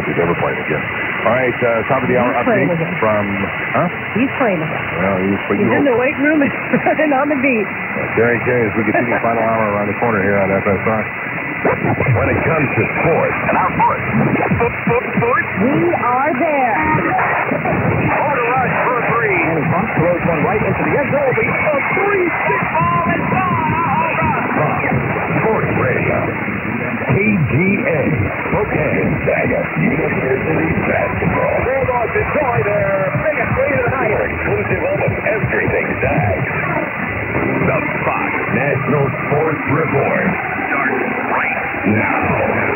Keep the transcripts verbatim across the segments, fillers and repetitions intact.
he's ever playing again. All right, uh, top of the hour update from, huh? He's playing again. Well, he's, he's in the weight room and running on the beat. Uh, Gary K, as we continue the final hour around the corner here on F S R. When it comes to sports, and our sports, sports, we are there. Over to rush for a three. And Buck throws one right into the end zone. A three-stick ball is gone. Fox Sports Radio. K G A. Spokane. Gonzaga University Basketball. Bulldogs enjoy their biggest lead of the night. Your exclusive home of everything Zags. The Fox National Sports Report starts right now.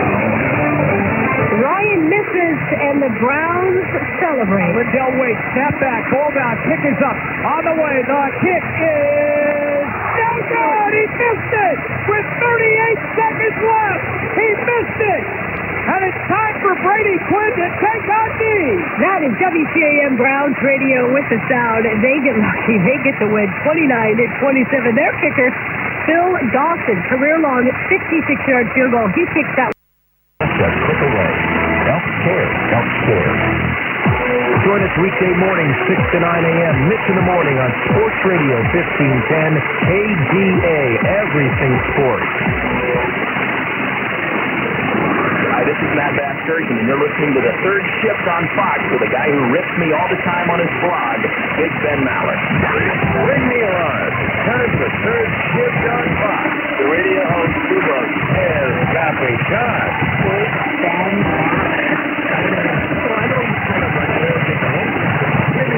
Ryan misses, and the Browns celebrate. Lindell waits, snap back, ball down, kick is up. On the way, the kick is no good. He missed it with thirty-eight seconds left. He missed it. And it's time for Brady Quinn to take on D. That is W C A M Browns Radio with the sound. They get lucky. They get the win twenty-nine to twenty-seven. Their kicker, Phil Dawson, career-long sixty-six-yard field goal. He kicks that. Just click away. Healthcare. Healthcare. Join us weekday morning, six to nine a.m. Mitch in the morning on Sports Radio fifteen ten K G A. Everything sports. Hi, this is Matt Vasgersian, and you're listening to the Third Shift on Fox with a guy who rips me all the time on his blog, Big Ben Maller.